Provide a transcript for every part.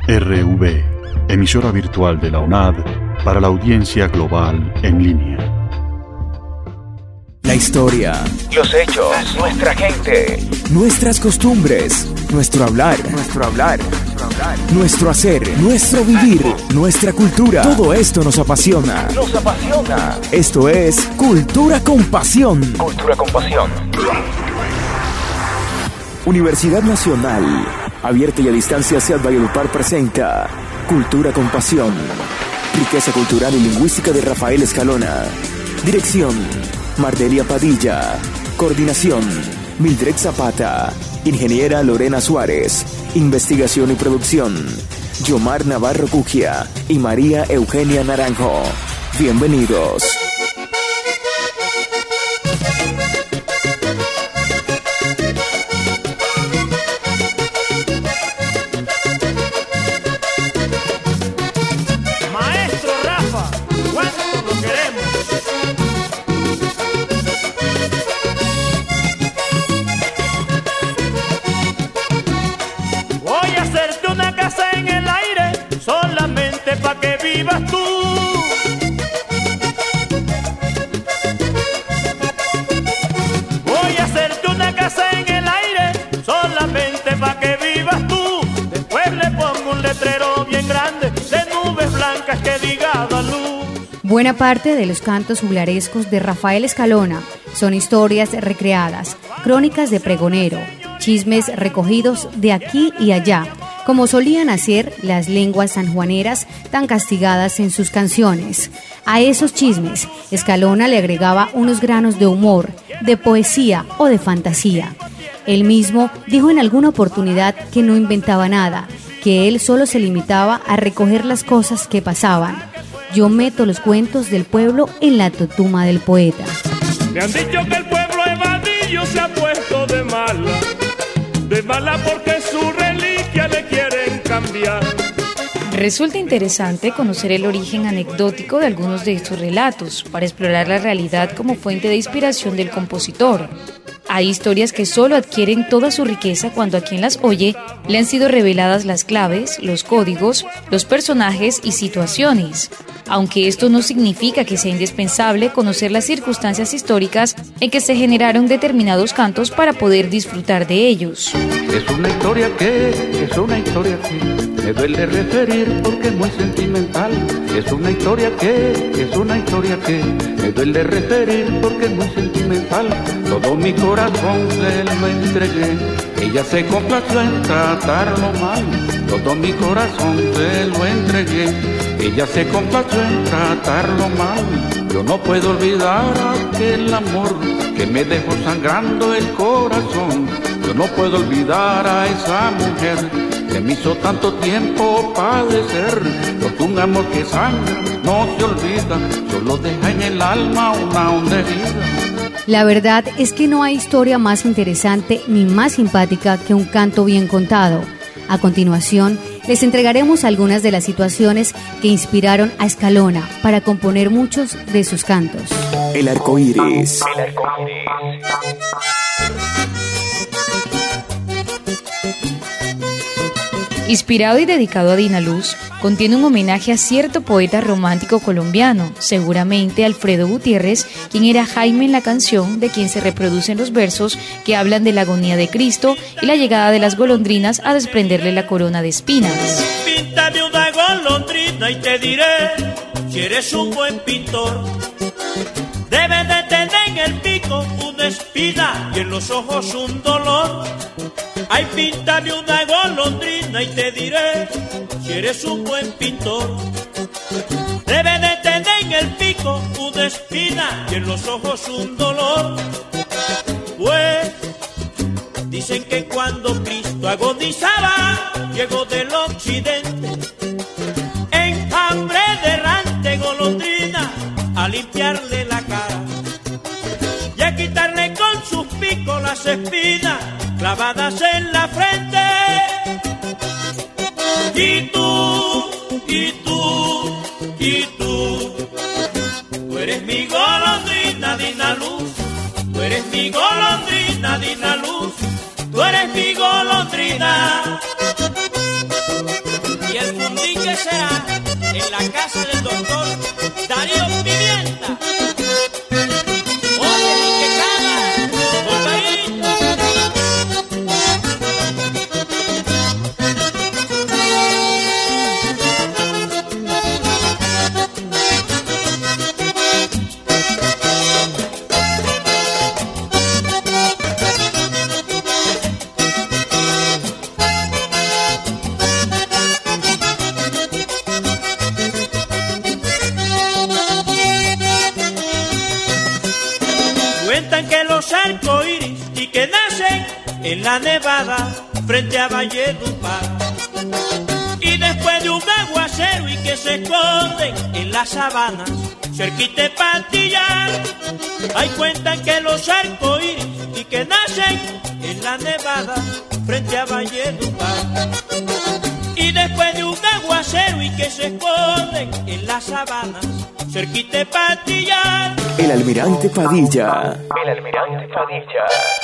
RV, emisora virtual de la UNAD para la audiencia global en línea. La historia, los hechos, nuestra gente, nuestras costumbres, nuestro hablar, nuestro hacer, nuestro vivir, nuestra cultura. Todo esto nos apasiona. Esto es Cultura con Pasión. Cultura con Pasión. Universidad Nacional, abierta y a distancia hacia Valledupar presenta Cultura con Pasión. Riqueza cultural y lingüística de Rafael Escalona. Dirección: Mardelia Padilla. Coordinación: Mildred Zapata. Ingeniera Lorena Suárez. Investigación y producción: Yomar Navarro Cugia y María Eugenia Naranjo. Bienvenidos. Maestro Rafa, ¿cuánto lo queremos? Voy a hacerte una casa en el aire, solamente pa' que vivas tú. Voy a hacerte una casa en el aire, solamente pa' que vivas tú. Después le pongo un letrero bien grande de nubes blancas que diga da luz. Buena parte de los cantos juglarescos de Rafael Escalona son historias recreadas, crónicas de pregonero, chismes recogidos de aquí y allá, como solían hacer las lenguas sanjuaneras tan castigadas en sus canciones. A esos chismes, Escalona le agregaba unos granos de humor, de poesía o de fantasía. Él mismo dijo en alguna oportunidad que no inventaba nada, que él solo se limitaba a recoger las cosas que pasaban. Yo meto los cuentos del pueblo en la totuma del poeta. Me han dicho que el pueblo evadillo se ha puesto de mala porque su reliquia le quieren cambiar. Resulta interesante conocer el origen anecdótico de algunos de estos relatos para explorar la realidad como fuente de inspiración del compositor. Hay historias que solo adquieren toda su riqueza cuando a quien las oye le han sido reveladas las claves, los códigos, los personajes y situaciones, aunque esto no significa que sea indispensable conocer las circunstancias históricas en que se generaron determinados cantos para poder disfrutar de ellos. Es una historia que me duele referir porque es muy sentimental. Es una historia que me duele referir porque es muy sentimental. Todo mi corazón se lo entregué, ella se complació en tratarlo mal. Todo mi corazón se lo entregué, ella se complació en tratarlo mal. Yo no puedo olvidar aquel amor que me dejó sangrando el corazón. Yo no puedo olvidar a esa mujer que me hizo tanto tiempo padecer. Porque un amor que sangra no se olvida, solo deja en el alma una honda herida. La verdad es que no hay historia más interesante ni más simpática que un canto bien contado. A continuación, les entregaremos algunas de las situaciones que inspiraron a Escalona para componer muchos de sus cantos. El arco iris. Inspirado y dedicado a Dina Luz, contiene un homenaje a cierto poeta romántico colombiano, seguramente Alfredo Gutiérrez, quien era Jaime en la canción, de quien se reproducen los versos que hablan de la agonía de Cristo y la llegada de las golondrinas a desprenderle la corona de espinas. Píntame una golondrina y te diré si eres un buen pintor. Debes de tener en el pico una espina y en los ojos un dolor. Ay, píntame una golondrina y te diré si eres un buen pintor. Debe de tener en el pico una espina y en los ojos un dolor. Pues dicen que cuando Cristo agonizaba, llegó del occidente en hambre de errante golondrina a limpiarle la cara y a quitarle con sus picos las espinas clavadas en la frente. Y tú eres mi golondrina, Dina Luz. Tú eres mi golondrina, Dina Luz. Tú eres mi golondrina. Y el será en la casa del doctor Darío Pimienta. Oye, ni que caga, compadrito. Cuentan que los arcoíris y que nacen en la nevada frente a Valledupar, y después de un aguacero y que se esconden en las sabanas cerquita de Patillar. Hay cuentan que los arcoíris y que nacen en la nevada frente a Valledupar, y después de un aguacero y que se esconden en las sabanas cerquita de Patillar. El Almirante Padilla. El Almirante Padilla.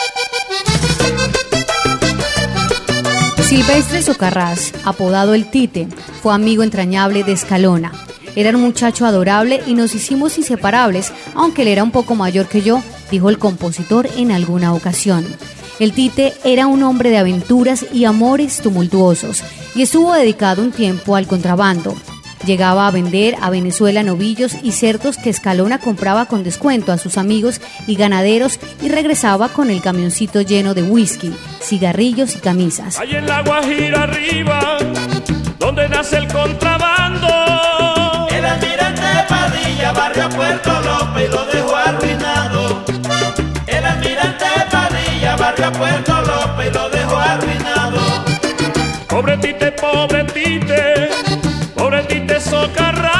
Silvestre Socarrás, apodado El Tite, fue amigo entrañable de Escalona. Era un muchacho adorable y nos hicimos inseparables, aunque él era un poco mayor que yo, dijo el compositor en alguna ocasión. El Tite era un hombre de aventuras y amores tumultuosos, y estuvo dedicado un tiempo al contrabando. Llegaba a vender a Venezuela novillos y cerdos que Escalona compraba con descuento a sus amigos y ganaderos, y regresaba con el camioncito lleno de whisky, cigarrillos y camisas. Allí en la Guajira arriba, donde nace el contrabando, El Almirante Padilla barrió a Puerto López y lo dejó arruinado. El Almirante Padilla barrió a Puerto López y lo dejó arruinado. pobre Tite, pobre Tite, pobre Tite Socarrás.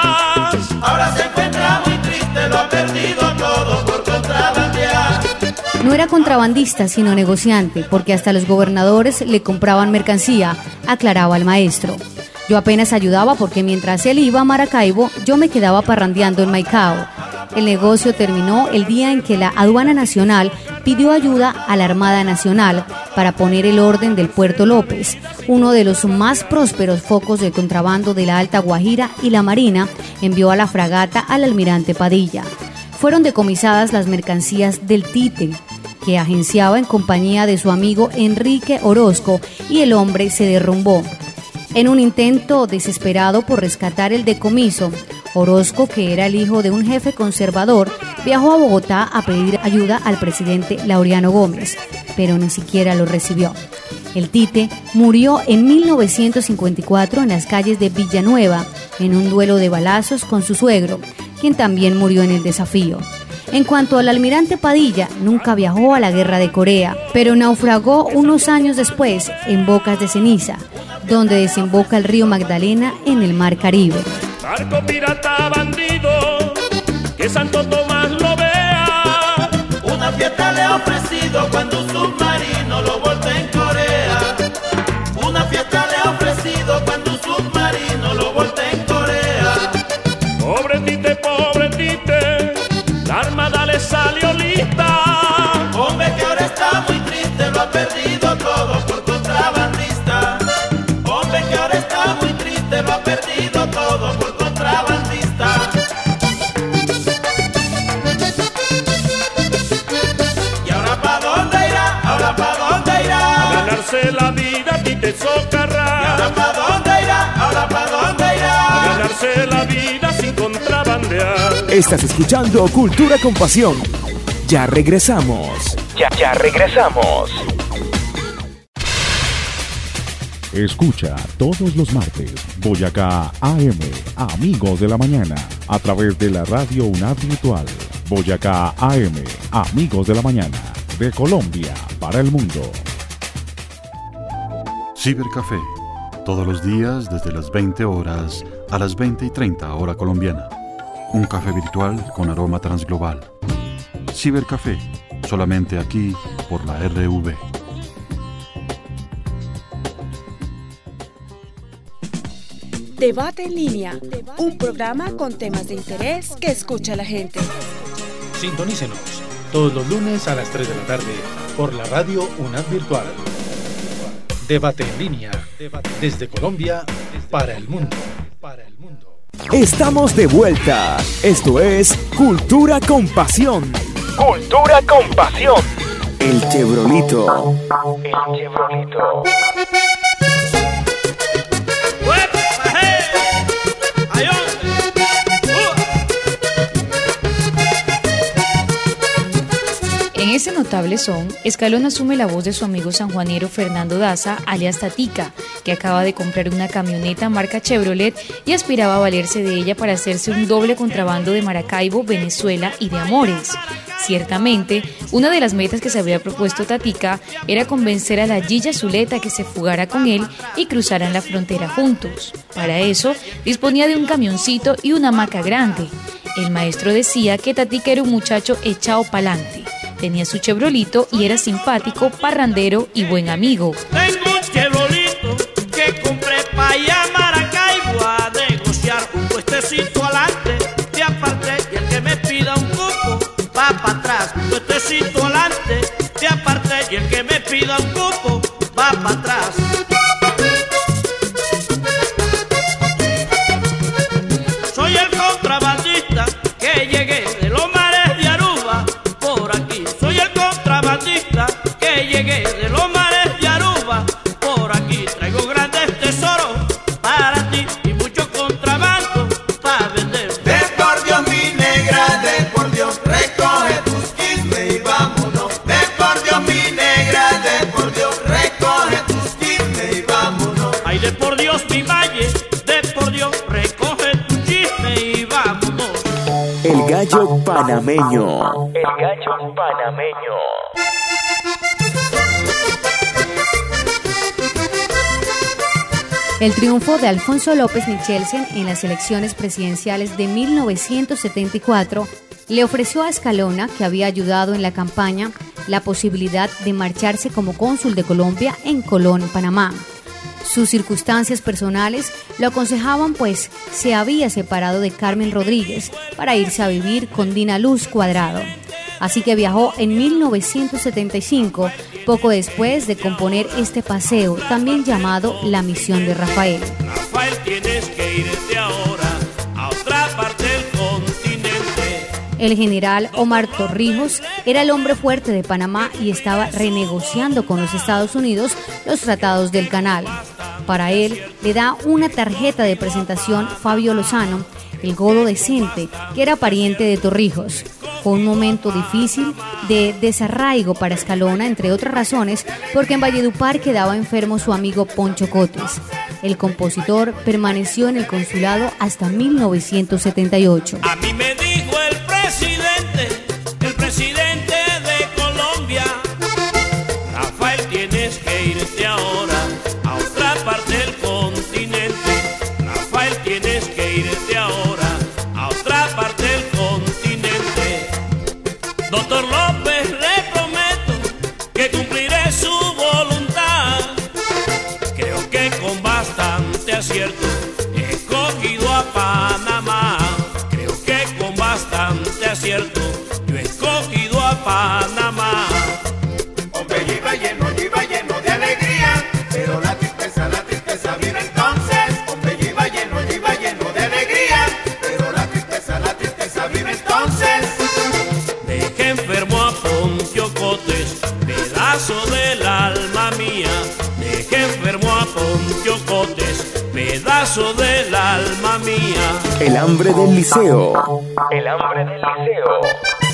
Ahora se encuentra muy triste, lo ha perdido todo por contrabandear. No era contrabandista, sino negociante, porque hasta los gobernadores le compraban mercancía, aclaraba el maestro. Yo apenas ayudaba porque mientras él iba a Maracaibo, yo me quedaba parrandeando en Maicao. El negocio terminó el día en que la Aduana Nacional pidió ayuda a la Armada Nacional para poner el orden del Puerto López, uno de los más prósperos focos de contrabando de la Alta Guajira, y la Marina envió a la fragata al Almirante Padilla. Fueron decomisadas las mercancías del Tite, que agenciaba en compañía de su amigo Enrique Orozco, y el hombre se derrumbó. En un intento desesperado por rescatar el decomiso, Orozco, que era el hijo de un jefe conservador, viajó a Bogotá a pedir ayuda al presidente Laureano Gómez, pero ni siquiera lo recibió. El Tite murió en 1954 en las calles de Villanueva, en un duelo de balazos con su suegro, quien también murió en el desafío. En cuanto al Almirante Padilla, nunca viajó a la Guerra de Corea, pero naufragó unos años después en Bocas de Ceniza, donde desemboca el río Magdalena en el Mar Caribe. Barco pirata bandido, que Santo Tomás lo vea. Una fiesta le ha ofrecido cuando un submarino lo voltea en Corea. Una fiesta le ha ofrecido cuando un submarino lo voltea en Corea. Pobre Tite, la armada le salió lista. Hombre que ahora está muy triste, lo ha perdido todo por contrabandista. Hombre que ahora está muy triste, lo ha perdido todo por contrabandista. ¿Y ahora pa' dónde irá? ¿Ahora pa' dónde irá? A ganarse la vida Tite Socarrás. ¿Y ahora pa' dónde irá? ¿Ahora pa' dónde irá? A ganarse la vida sin contrabandear. Estás escuchando Cultura con Pasión. Ya regresamos. Ya regresamos. Escucha todos los martes Boyacá AM, Amigos de la Mañana, a través de la radio UNAD Virtual. Boyacá AM, Amigos de la Mañana, de Colombia para el mundo. Cibercafé, todos los días desde las 20 horas a las 20:30 hora colombiana. Un café virtual con aroma transglobal. Cibercafé, solamente aquí por la RV. Debate en línea, un programa con temas de interés que escucha la gente. Sintonícenos todos los lunes a las 3 de la tarde por la radio UNAD Virtual. Debate en línea, desde Colombia para el mundo. Estamos de vuelta. Esto es Cultura con Pasión. Cultura con Pasión. El Chevrolito. El Chevrolito. En ese notable son, Escalón asume la voz de su amigo sanjuanero Fernando Daza, alias Tatica, que acaba de comprar una camioneta marca Chevrolet y aspiraba a valerse de ella para hacerse un doble contrabando de Maracaibo, Venezuela y de Amores. Ciertamente, una de las metas que se había propuesto Tatica era convencer a la Gilla Zuleta que se fugara con él y cruzaran la frontera juntos. Para eso, disponía de un camioncito y una hamaca grande. El maestro decía que Tatica era un muchacho echado pa'lante. Tenía su chevrolito y era simpático, parrandero y buen amigo. Tengo un chevrolito que compré pa' allá a Maracaibo a negociar un puestecito adelante, de aparte, y el que me pida un cupo va pa' atrás. Un puestecito adelante, de aparte, y el que me pida un cupo va pa' atrás. Soy el contrabandista que llegué de los mares de Aruba por aquí. Soy el contrabandista que llegué de los mares de Aruba por aquí. Traigo grandes tesoros para ti y mucho contrabando para vender. De por Dios, mi negra, de por Dios, recoge tus quismes y vámonos. De por Dios, mi negra, de por Dios, recoge tus quismes y vámonos. Ay, de por Dios, mi valle, de por Dios, recoge tu chisme y vámonos. El gallo panameño. El gallo panameño. El triunfo de Alfonso López Michelsen en las elecciones presidenciales de 1974 le ofreció a Escalona, que había ayudado en la campaña, la posibilidad de marcharse como cónsul de Colombia en Colón, Panamá. Sus circunstancias personales lo aconsejaban, pues se había separado de Carmen Rodríguez para irse a vivir con Dina Luz Cuadrado. Así que viajó en 1975, poco después de componer este paseo, también llamado La Misión de Rafael. Rafael, tienes que irte ahora a otra parte del continente. El general Omar Torrijos era el hombre fuerte de Panamá y estaba renegociando con los Estados Unidos los tratados del canal. Para él, le da una tarjeta de presentación Fabio Lozano, el godo decente, que era pariente de Torrijos. Fue un momento difícil de desarraigo para Escalona, entre otras razones, porque en Valledupar quedaba enfermo su amigo Poncho Cotes. El compositor permaneció en el consulado hasta 1978. A mí me dijo el presidente de Colombia, Rafael, tienes que irte ahora a otra parte del continente. Rafael, tienes que irte ahora a otra parte del continente. Doctor López, le prometo que cumpliré su voluntad. Creo que con bastante acierto he escogido a Panamá. Creo que con bastante acierto yo he escogido a Panamá. Hombre, yo iba lleno de alegría, pero la tristeza vino entonces. Hombre, yo iba lleno de alegría, pero la tristeza vino entonces. Dejé enfermo a Poncio Cotes, pedazo del alma mía. Dejé enfermo a Poncio Cotes, pedazo del alma mía. El hambre del liceo. El hambre del liceo.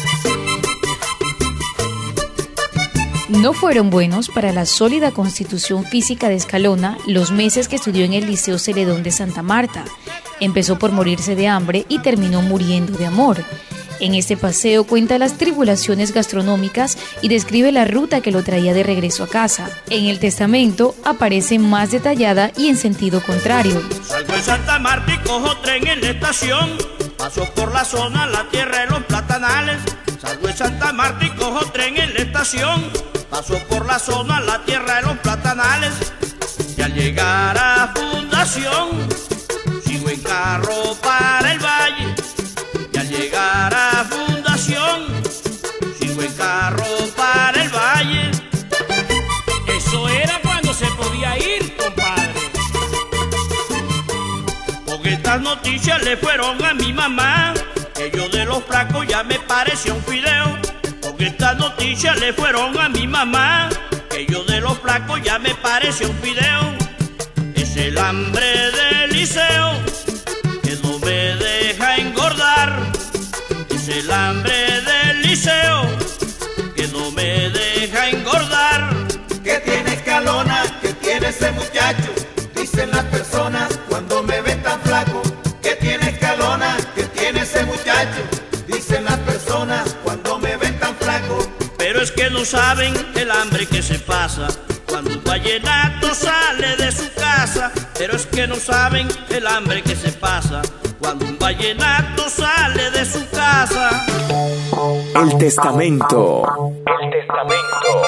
No fueron buenos para la sólida constitución física de Escalona los meses que estudió en el Liceo Celedón de Santa Marta. Empezó por morirse de hambre y terminó muriendo de amor. En este paseo cuenta las tribulaciones gastronómicas y describe la ruta que lo traía de regreso a casa. En el testamento aparece más detallada y en sentido contrario. Salgo en Santa Marta y cojo tren en la estación. Paso por la zona, la tierra de los platanales. Salgo en Santa Marta y cojo tren en la estación. Paso por la zona, la tierra de los platanales. Y al llegar a Fundación, sigo en carro para el valle. Y al llegar a Fundación, sigo en carro para el valle. Eso era cuando se podía ir, compadre. noticias le fueron a mi mamá, que yo de los flacos ya me parecía un fideo. Con esta noticia le fueron a mi mamá, que yo de los flacos ya me parecía un fideo. Es el hambre del liceo que no me deja engordar. Es el hambre del liceo que no me deja engordar. ¿Qué tiene Escalona? ¿Qué tiene ese muchacho? Dicen las personas cuando me ven tan flaco. ¿Qué tiene Escalona? ¿Qué tiene ese muchacho? Dicen las personas cuando me ven tan flaco. Pero es que no saben el hambre que se pasa cuando un vallenato sale de su casa. Pero es que no saben el hambre que se pasa cuando un vallenato sale de su casa. El testamento. El testamento.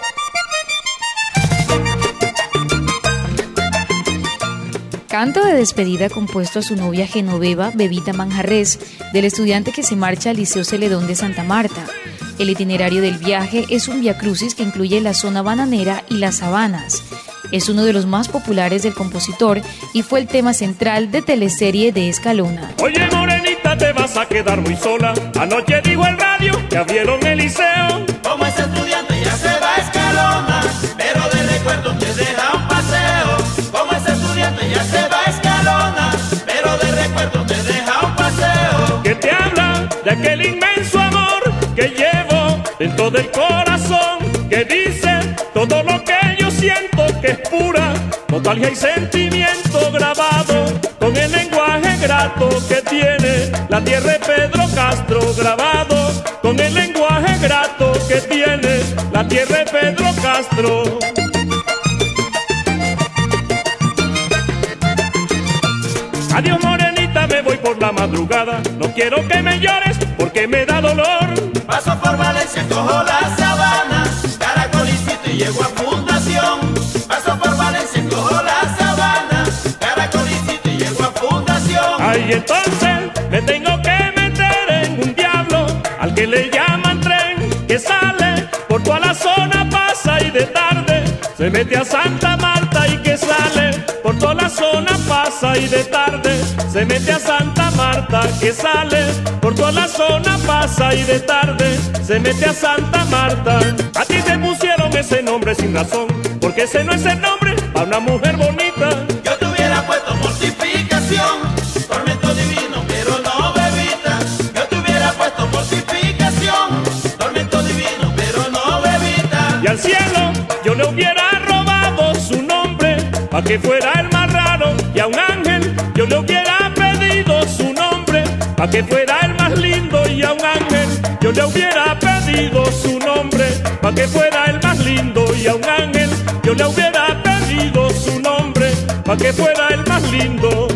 Canto de despedida compuesto a su novia Genoveva Bebita Manjarres, del estudiante que se marcha al Liceo Celedón de Santa Marta. El itinerario del viaje es un viacrucis que incluye la zona bananera y las sabanas. Es uno de los más populares del compositor y fue el tema central de teleserie de Escalona. Oye, morenita, te vas a quedar muy sola. Anoche dijo el radio que abrieron el liceo. Como ese estudiante ya se va a Escalona, pero de recuerdo te deja un paseo. Como ese estudiante ya se va a Escalona, pero de recuerdo te deja un paseo. Que te habla de aquel inmenso amor que llevo dentro del corazón, que dice todo lo que yo siento, que es pura nostalgia y sentimiento grabado con el lenguaje grato que tiene la tierra de Pedro Castro, grabado con el lenguaje grato que tiene la tierra de Pedro Castro. Adiós, morenita, me voy por la madrugada. No quiero que me llores porque me da dolor. Paso por Valencia, cojo la sabana, Caracolicito y llego a Fundación. Paso por Valencia, cojo la sabana, Caracolicito y llego a Fundación. Ay, entonces me tengo que meter en un diablo al que le llaman tren, que sale por toda la zona, pasa y de tarde se mete a Santa Marta, y que sale por toda la zona, pasa y de tarde se mete a Santa Marta, que sale por toda la zona, pasa y de tarde se mete a Santa Marta. A ti te pusieron ese nombre sin razón, porque ese no es el nombre para una mujer bonita. Yo te hubiera puesto mortificación, tormento divino, pero no bebita. Yo te hubiera puesto mortificación, tormento divino, pero no bebita. Y al cielo yo le hubiera robado su nombre para que fuera el más raro, y a un ángel yo le hubiera pedido su nombre para que fuera el más lindo, y a un ángel yo le hubiera pedido su nombre para que fuera el más lindo, y a un ángel yo le hubiera pedido su nombre para que fuera el más lindo.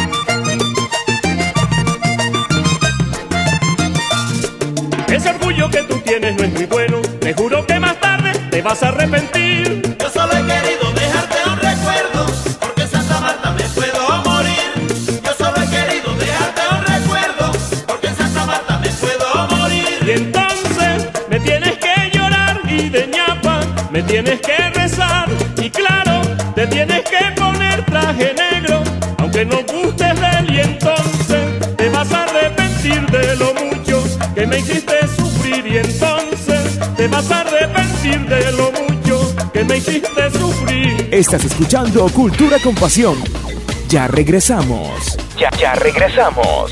Ese orgullo que tú tienes no es muy bueno, te juro que más tarde te vas a arrepentir. Yo solo he querido dejarte un recuerdo, porque en Santa Marta me puedo morir. Yo solo he querido dejarte un recuerdo, porque en Santa Marta me puedo morir. Y entonces me tienes que llorar y de ñapa me tienes que rezar, y claro, te tienes que poner traje negro, aunque no gustes de él, y entonces te vas a arrepentir de lo mucho que me hiciste sufrir, y entonces te vas a arrepentir de lo mucho que me hiciste sufrir. Estás escuchando Cultura con Pasión. Ya regresamos. Ya regresamos.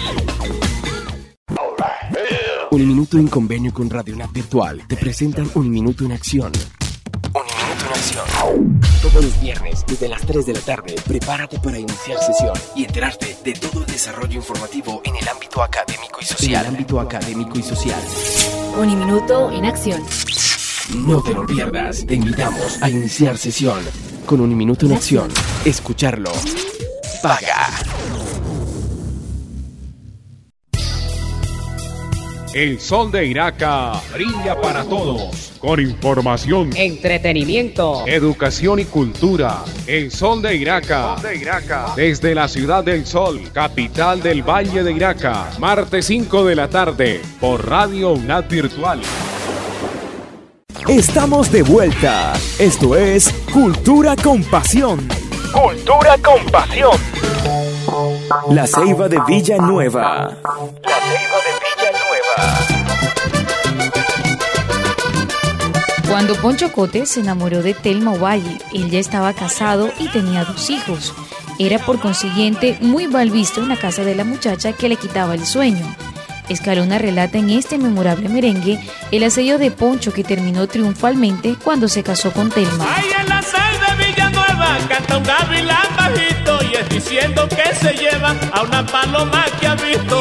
Uniminuto en convenio con Radionat Virtual te presentan Uniminuto en Acción. Uniminuto en Acción. Todos los viernes, desde las 3 de la tarde, prepárate para iniciar sesión y enterarte de todo el desarrollo informativo en el ámbito académico y social. Uniminuto en Acción. No te lo pierdas. Te invitamos a iniciar sesión con Uniminuto en Acción. Escucharlo paga. El sol de Iraca brilla para todos, con información, entretenimiento, educación y cultura. El sol de Iraca, desde la ciudad del sol, capital del Valle de Iraca, martes 5 de la tarde, por Radio UNAD Virtual. Estamos de vuelta. Esto es Cultura con Pasión. Cultura con Pasión. La Ceiba de Villanueva. La Ceiba de Villanueva. Cuando Poncho Cote se enamoró de Telma Ovalle, él ya estaba casado y tenía 2 hijos. Era por consiguiente muy mal visto en la casa de la muchacha que le quitaba el sueño. Escalona relata en este memorable merengue el asedio de Poncho que terminó triunfalmente cuando se casó con Telma. Ay, en la Ceiba de Villanueva canta un gavilán bajito y es diciendo que se lleva a una paloma que ha visto.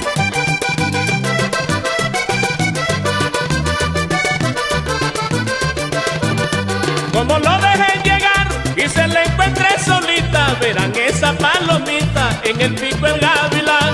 Como lo dejen llegar y se le encuentre solita, verán esa palomita en el pico el gavilán.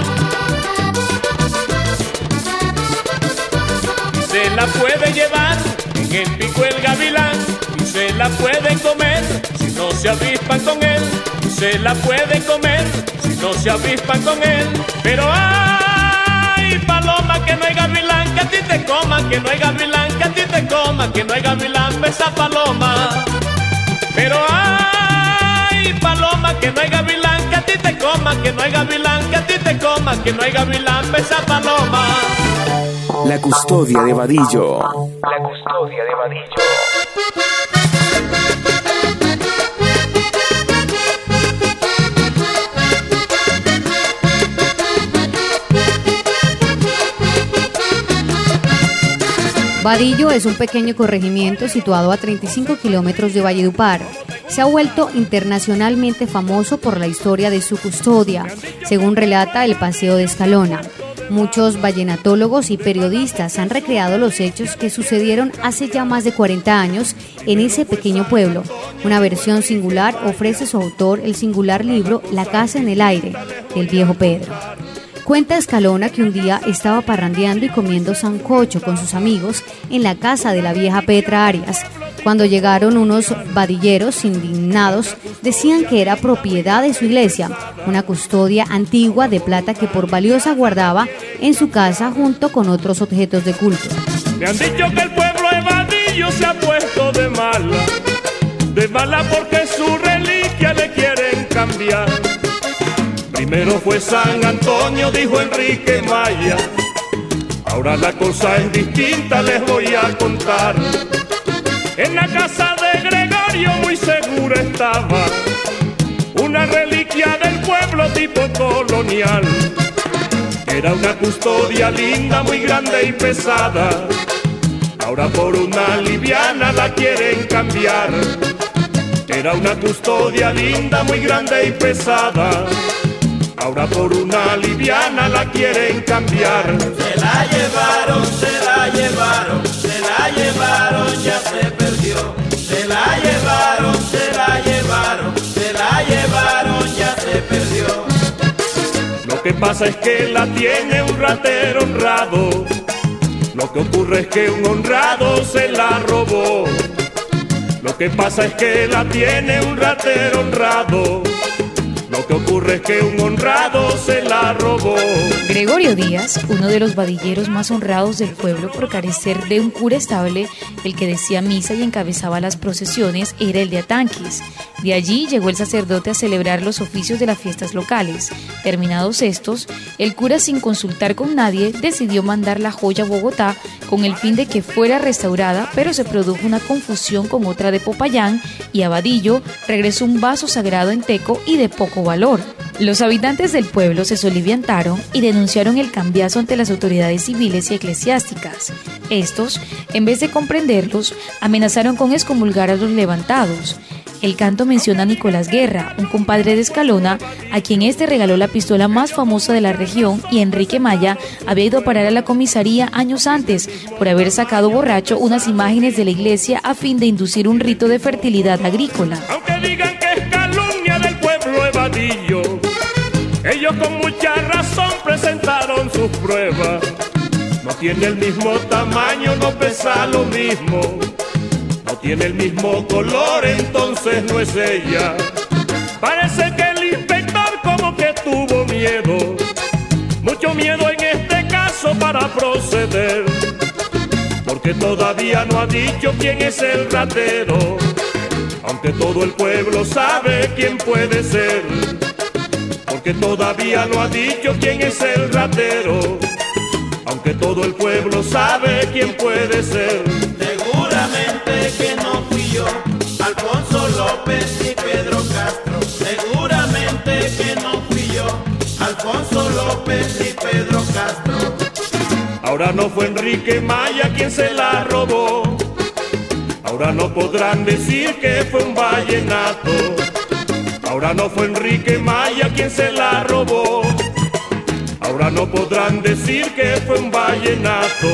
Y se la puede llevar en el pico el gavilán, y se la pueden comer si no se avispan con él, y se la pueden comer si no se avispan con él. Pero ay, paloma, que no hay gavilán que a ti te coma, que no hay gavilán que a ti te coma, que no hay gavilán pesa paloma. Pero ay, paloma, que no hay gavilán que a ti te coma, que no hay gavilán que a ti te coma, que no hay gavilán pesa paloma. La Custodia de Vadillo. La Custodia de Vadillo. Vadillo es un pequeño corregimiento situado a 35 kilómetros de Valledupar. Se ha vuelto internacionalmente famoso por la historia de su custodia, según relata el Paseo de Escalona. Muchos vallenatólogos y periodistas han recreado los hechos que sucedieron hace ya más de 40 años en ese pequeño pueblo. Una versión singular ofrece su autor el singular libro La casa en el aire, del viejo Pedro. Cuenta Escalona que un día estaba parrandeando y comiendo sancocho con sus amigos en la casa de la vieja Petra Arias. Cuando llegaron unos vadilleros indignados, decían que era propiedad de su iglesia, una custodia antigua de plata que por valiosa guardaba en su casa junto con otros objetos de culto. Me han dicho que el pueblo de Vadillo se ha puesto de mala porque su reliquia le quieren cambiar. Primero fue San Antonio, dijo Enrique Maya, ahora la cosa es distinta, les voy a contar. En la casa de Gregorio muy segura estaba una reliquia del pueblo tipo colonial. Era una custodia linda, muy grande y pesada, ahora por una liviana la quieren cambiar. Era una custodia linda, muy grande y pesada, ahora por una liviana la quieren cambiar. Se la llevaron, se la llevaron, se la llevaron, ya se perdió. Se la llevaron, se la llevaron, se la llevaron, ya se perdió. Lo que pasa es que la tiene un ratero honrado. Lo que ocurre es que un honrado se la robó. Lo que pasa es que la tiene un ratero honrado. Lo que ocurre es que un honrado se la robó. Gregorio Díaz, uno de los vadilleros más honrados del pueblo por carecer de un cura estable, el que decía misa y encabezaba las procesiones, era el de Atanquis. De allí llegó el sacerdote a celebrar los oficios de las fiestas locales. Terminados estos, el cura, sin consultar con nadie, decidió mandar la joya a Bogotá con el fin de que fuera restaurada, pero se produjo una confusión con otra de Popayán y a Vadillo regresó un vaso sagrado en teco y de poco valor. Los habitantes del pueblo se soliviantaron y denunciaron el cambiazo ante las autoridades civiles y eclesiásticas. Estos, en vez de comprenderlos, amenazaron con excomulgar a los levantados. El canto menciona a Nicolás Guerra, un compadre de Escalona, a quien este regaló la pistola más famosa de la región, y Enrique Maya había ido a parar a la comisaría años antes por haber sacado borracho unas imágenes de la iglesia a fin de inducir un rito de fertilidad agrícola. Aunque digan que es calumnia del pueblo de Vadillo, ellos con mucha razón presentaron sus pruebas. No tiene el mismo tamaño, no pesa lo mismo, no tiene el mismo color, entonces no es ella. Parece que el inspector como que tuvo miedo, mucho miedo en este caso para proceder, porque todavía no ha dicho quién es el ratero, aunque todo el pueblo sabe quién puede ser. porque todavía no ha dicho quién es el ratero, aunque todo el pueblo sabe quién puede ser. Seguramente que no fui yo, Alfonso López ni Pedro Castro. Seguramente que no fui yo, Alfonso López ni Pedro Castro. Ahora no fue Enrique Maya quien se la robó, ahora no podrán decir que fue un vallenato. Ahora no fue Enrique Maya quien se la robó, ahora no podrán decir que fue un vallenato.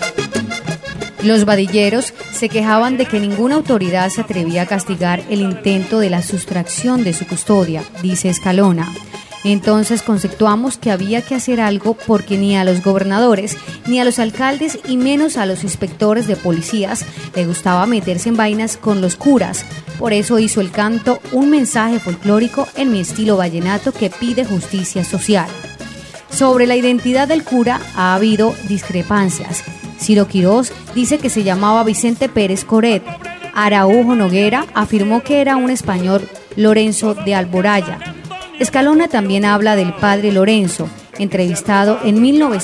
Los vadilleros se quejaban de que ninguna autoridad se atrevía a castigar el intento de la sustracción de su custodia, dice Escalona. Entonces conceptuamos que había que hacer algo porque ni a los gobernadores, ni a los alcaldes y menos a los inspectores de policías le gustaba meterse en vainas con los curas. Por eso hizo el canto un mensaje folclórico en mi estilo vallenato que pide justicia social. Sobre la identidad del cura ha habido discrepancias. Ciro Quirós dice que se llamaba Vicente Pérez Coret. Araujo Noguera afirmó que era un español, Lorenzo de Alboraya. Escalona también habla del padre Lorenzo, entrevistado en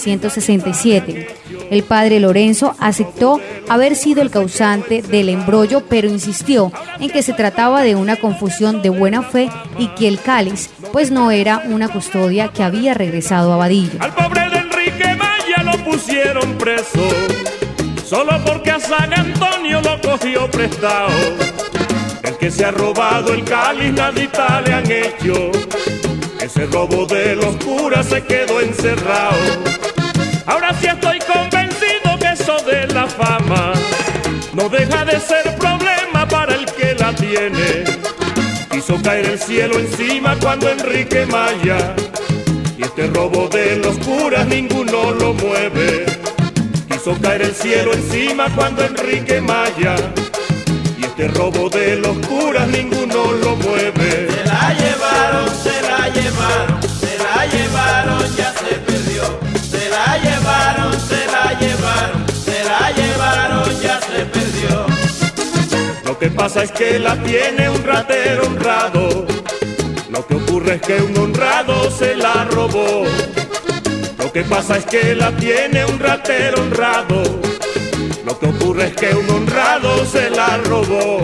1967. El padre Lorenzo aceptó haber sido el causante del embrollo, pero insistió en que se trataba de una confusión de buena fe y que el cáliz, pues no era una custodia que había regresado a Vadillo. Al pobre de Enrique Maya lo pusieron preso, solo porque a San Antonio lo cogió prestado. El que se ha robado el cáliz nadita le han hecho, ese robo de los curas se quedó encerrado. Ahora sí estoy convencido que eso de la fama no deja de ser problema para el que la tiene. Hizo caer el cielo encima cuando Enrique Maya, y este robo de los curas ninguno lo mueve. Hizo caer el cielo encima cuando Enrique Maya, y este robo de los curas ninguno lo mueve. Se la llevaron, se la llevaron, se la llevaron, ya se perdió. Se la llevaron, se la llevaron, se la llevaron, ya se perdió. Lo que pasa es que la tiene un ratero honrado, lo que ocurre es que un honrado se la robó. Lo que pasa es que la tiene un ratero honrado, lo que ocurre es que un honrado se la robó.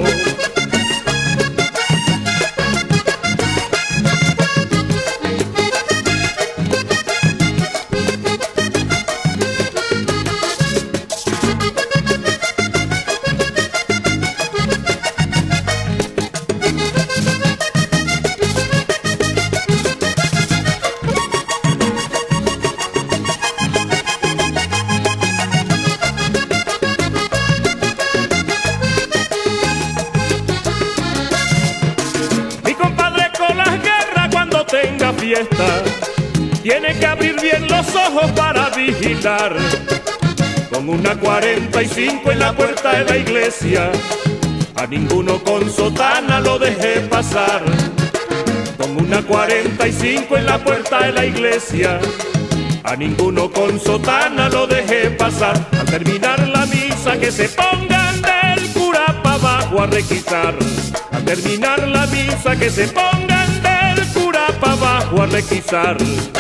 Tiene que abrir bien los ojos para vigilar. Con una 45 en la puerta de la iglesia, a ninguno con sotana lo dejé pasar. Con una 45 en la puerta de la iglesia, a ninguno con sotana lo dejé pasar. Al terminar la misa que se pongan del cura para abajo a requisar. Al terminar la misa que se pongan del cura para abajo a requisar.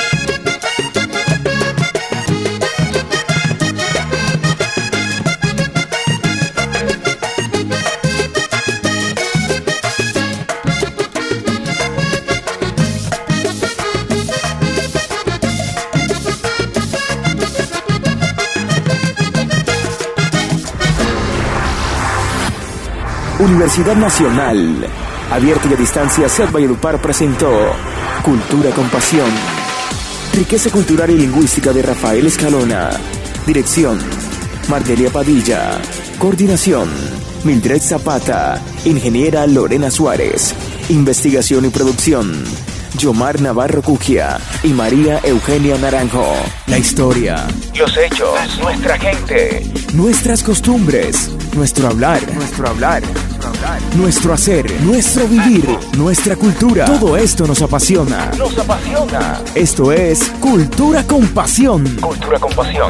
Universidad Nacional, abierta y a distancia, Ciudad Valledupar presentó Cultura con Pasión. Riqueza cultural y lingüística de Rafael Escalona. Dirección, Mardelia Padilla. Coordinación, Mildred Zapata. Ingeniera Lorena Suárez. Investigación y producción, Yomar Navarro Cugia y María Eugenia Naranjo. La historia, los hechos, nuestra gente, nuestras costumbres, nuestro hablar, nuestro hacer, nuestro vivir, nuestra cultura. Todo esto nos apasiona. Nos apasiona. Esto es Cultura con Pasión. Cultura con Pasión.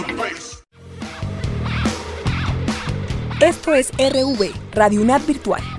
Esto es RV, Radio UNAD Virtual.